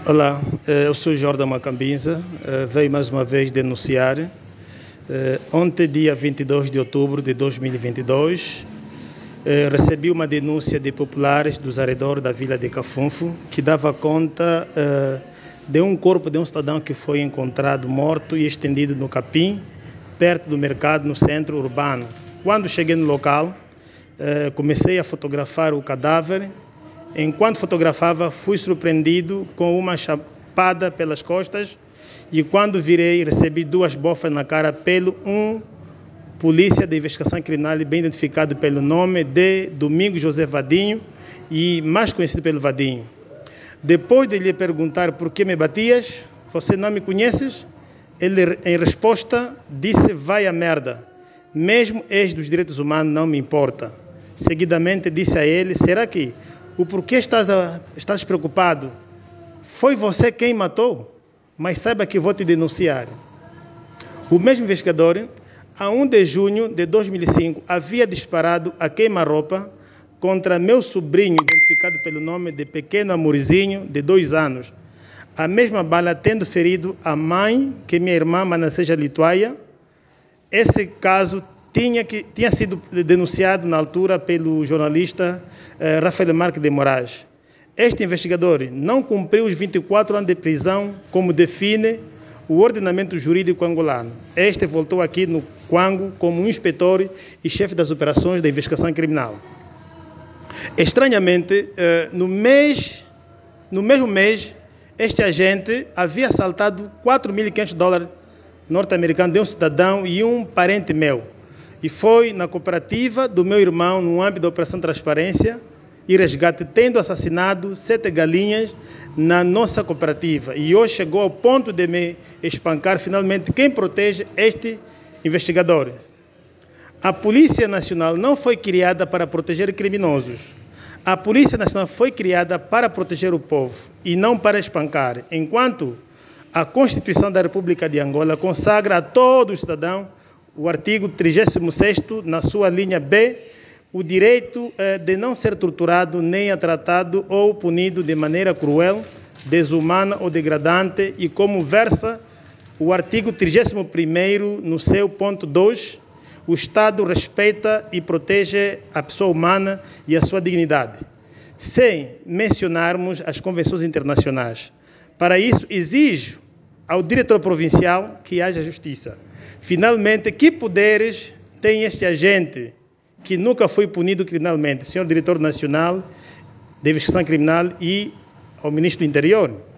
Olá, eu sou Jordan Macambinza, veio mais uma vez denunciar. Ontem, dia 22 de outubro de 2022, recebi uma denúncia de populares dos arredores da vila de Cafunfo, que dava conta de um corpo de um cidadão que foi encontrado morto e estendido no capim, perto do mercado, no centro urbano. Quando cheguei no local, comecei a fotografar o cadáver. Enquanto fotografava, fui surpreendido com uma chapada pelas costas e quando virei, recebi 2 bofas na cara pelo polícia de investigação criminal bem identificado pelo nome de Domingos José Vadinho e mais conhecido pelo Vadinho. Depois de lhe perguntar por que me batias, você não me conheces? Ele, em resposta, disse: vai a merda, mesmo ex dos direitos humanos não me importa. Seguidamente disse a ele: será que o porquê estás preocupado? Foi você quem matou? Mas saiba que vou te denunciar. O mesmo investigador, a 1 de junho de 2005, havia disparado a queima-roupa contra meu sobrinho, identificado pelo nome de Pequeno Amorzinho, de 2 anos. A mesma bala tendo ferido a mãe, que minha irmã Manassés Lituaia. Esse caso tinha sido denunciado na altura pelo jornalista Rafael Marques de Moraes. Este investigador não cumpriu os 24 anos de prisão, como define o ordenamento jurídico angolano. Este voltou aqui no Quango como inspetor e chefe das operações da investigação criminal. Estranhamente, no mesmo mês, este agente havia assaltado $4.500 norte-americanos de um cidadão e um parente meu. E foi na cooperativa do meu irmão, no âmbito da Operação Transparência e Resgate, tendo assassinado 7 galinhas na nossa cooperativa. E hoje chegou ao ponto de me espancar. Finalmente, quem protege este investigador? A Polícia Nacional não foi criada para proteger criminosos. A Polícia Nacional foi criada para proteger o povo e não para espancar. Enquanto a Constituição da República de Angola consagra a todo cidadão o artigo 36º, na sua linha B, o direito de não ser torturado, nem tratado ou punido de maneira cruel, desumana ou degradante, e como versa o artigo 31º, no seu ponto 2, o Estado respeita e protege a pessoa humana e a sua dignidade, sem mencionarmos as convenções internacionais. Para isso, exijo ao diretor provincial que haja justiça. Finalmente, que poderes tem este agente que nunca foi punido criminalmente, senhor diretor nacional de investigação criminal, e ao ministro do Interior?